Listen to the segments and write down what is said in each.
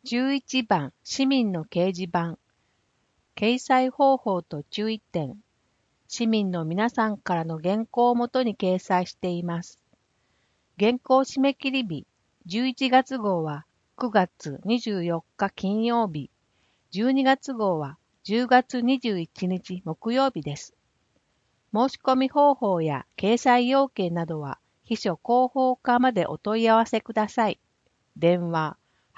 11番市民の掲示板。掲載方法と注意点。市民の皆さんからの原稿をもとに掲載しています。原稿締め切り日、11月号は9月24日金曜日、12月号は10月21日木曜日です。申し込み方法や掲載要件などは秘書広報課までお問い合わせください。電話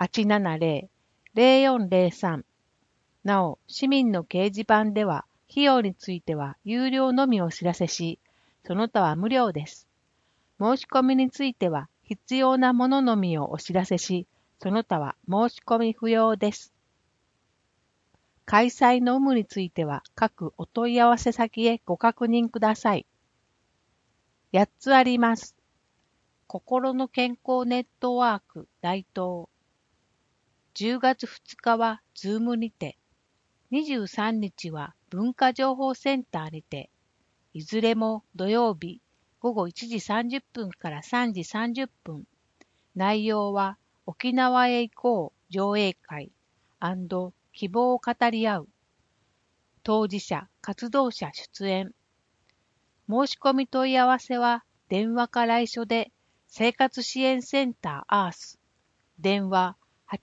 870-0403。なお、市民の掲示板では費用については有料のみお知らせし、その他は無料です。申し込みについては必要なもののみをお知らせし、その他は申し込み不要です。開催の有無については各お問い合わせ先へご確認ください。8つあります。心の健康ネットワーク大東。10月2日はズームにて、23日は文化情報センターにて、いずれも土曜日午後1時30分から3時30分。内容は沖縄へ行こう上映会&希望を語り合う。当事者、活動者出演。申し込み問い合わせは電話か来書で生活支援センターアース。電話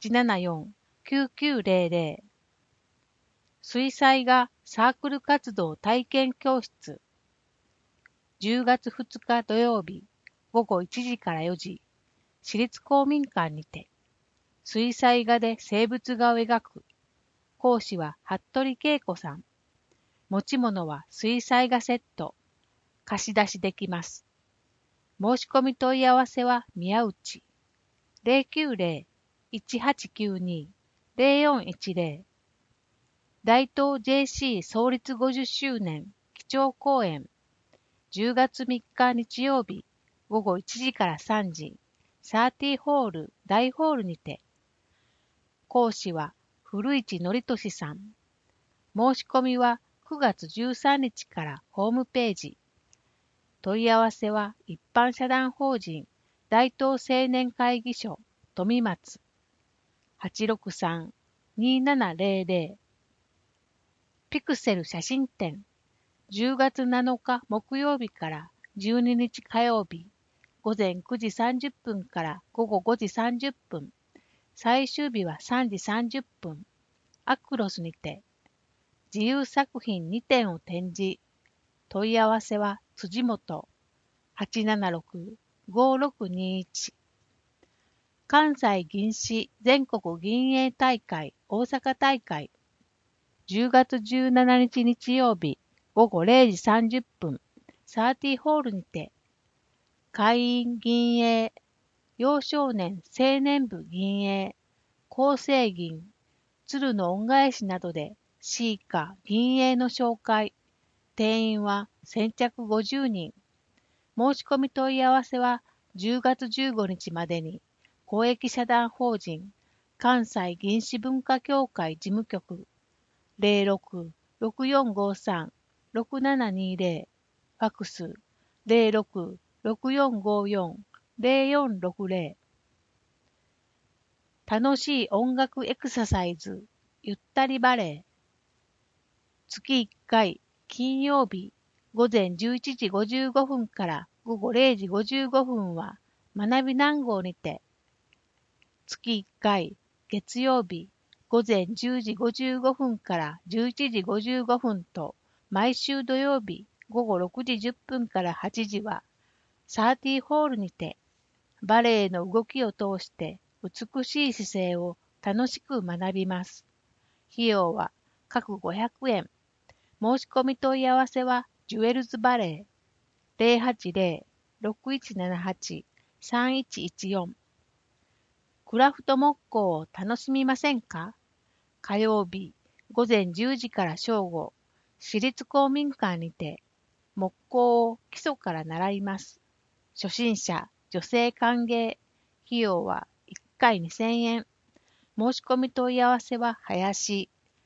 874-9900。水彩画サークル活動体験教室。10月2日土曜日午後1時から4時。市立公民館にて。水彩画で静物画を描く。講師は服部恵子さん。持ち物は水彩画セット。貸し出しできます。申し込み問い合わせは宮内。090-1892-0410。大東 JC 創立50周年基調講演。10月3日日曜日午後1時から3時。30ホール大ホールにて。講師は古市憲俊さん。申し込みは9月13日からホームページ。問い合わせは一般社団法人大東青年会議所富松 863-2700。ピクセル写真展。10月7日木曜日から12日火曜日。午前9時30分から午後5時30分。最終日は3時30分。アクロスにて。自由作品2点を展示。問い合わせは辻本 876-5621。関西銀市全国銀営大会大阪大会。10月17日日曜日午後0時30分。30ホールにて。会員銀営、幼少年青年部銀営、厚生銀、鶴の恩返しなどでシーカ銀営の紹介。定員は先着50人。申し込み問い合わせは10月15日までに公益社団法人関西銀紙文化協会事務局 06-6453-6720 ファクス 06-6454-0460。楽しい音楽エクササイズゆったりバレエ。月1回金曜日午前11時55分から午後0時55分は学び南郷にて。月1回月曜日午前10時55分から11時55分と毎週土曜日午後6時10分から8時は30ホールにてバレエの動きを通して美しい姿勢を楽しく学びます。費用は各500円。申し込み問い合わせはジュエルズバレー 080-6178-3114。クラフト木工を楽しみませんか？火曜日午前10時から正午、市立公民館にて木工を基礎から習います。初心者、女性歓迎。費用は1回2000円。申し込み問い合わせは林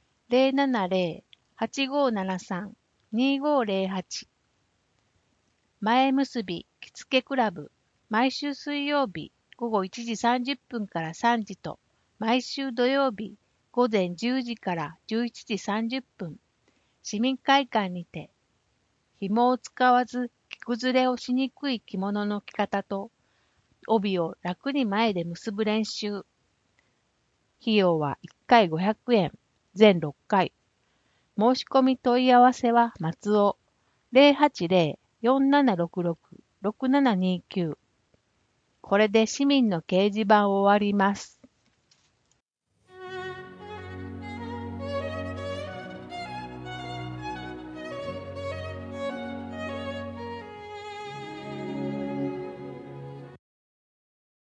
070-8573-2508。前結び着付けクラブ。毎週水曜日午後1時30分から3時と毎週土曜日午前10時から17時30分、市民会館にて、紐を使わず着崩れをしにくい着物の着方と、帯を楽に前で結ぶ練習。費用は1回500円、全6回。申し込み問い合わせは松尾080-4766-6729。これで市民の掲示板を終わります。